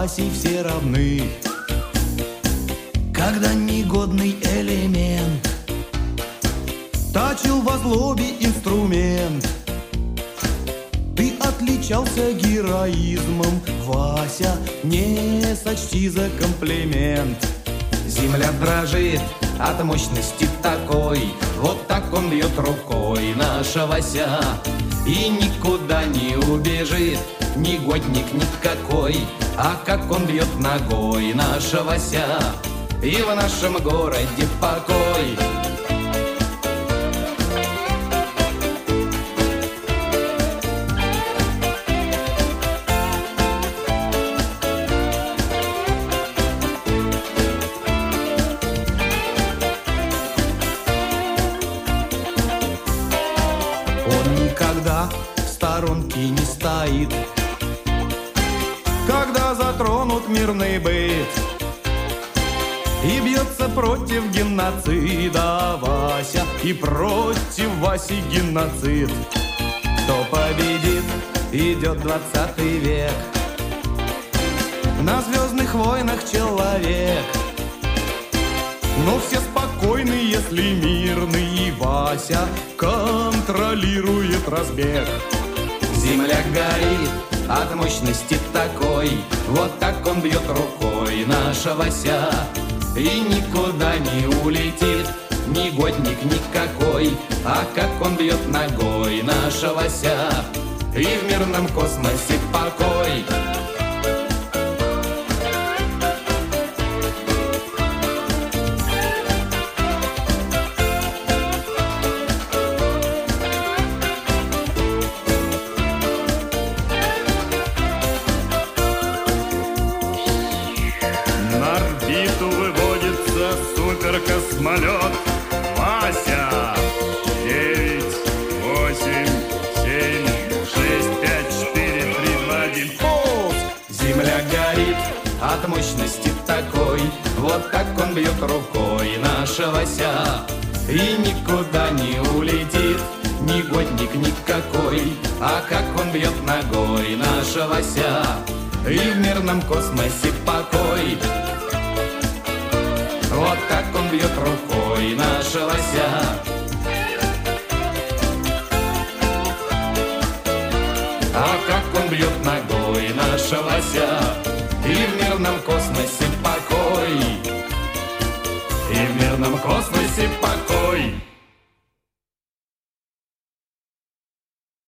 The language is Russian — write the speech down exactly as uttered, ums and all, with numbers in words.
Васей все равны. Когда негодный элемент точил во злобе инструмент, ты отличался героизмом, Вася, не сочти за комплимент. Земля дрожит от мощности такой, вот так он бьет рукой, наша Вася, и никуда не убежит, негодник никакой. А как он бьет ногой, наша Вася, и в нашем городе покой. Он никогда в сторонке не стоит, когда затронут мирный быт, и бьется против геноцида Вася, и против Васи геноцид. Кто победит, идет двадцатый век, на звездных войнах человек. Но все спокойны, если мирный, и Вася контролирует разбег. Земля горит от мощности такой, вот так он бьет рукой, наша Вася, и никуда не улетит, негодник никакой. А как он бьет ногой, наша Вася, и в мирном космосе покой. На орбиту выводится суперкосмолет. Вася! Девять, восемь, семь, шесть, пять, четыре, три, два, один. Пуск! Земля горит от мощности такой, вот так он бьет рукой, наша Вася, и никуда не улетит, негодник никакой. А как он бьет ногой, наша Вася, и в мирном космосе покой. Вот так он бьет рукой, наша Вася. А как он бьет ногой, наша Вася, и в мирном космосе покой. И в мирном космосе покой.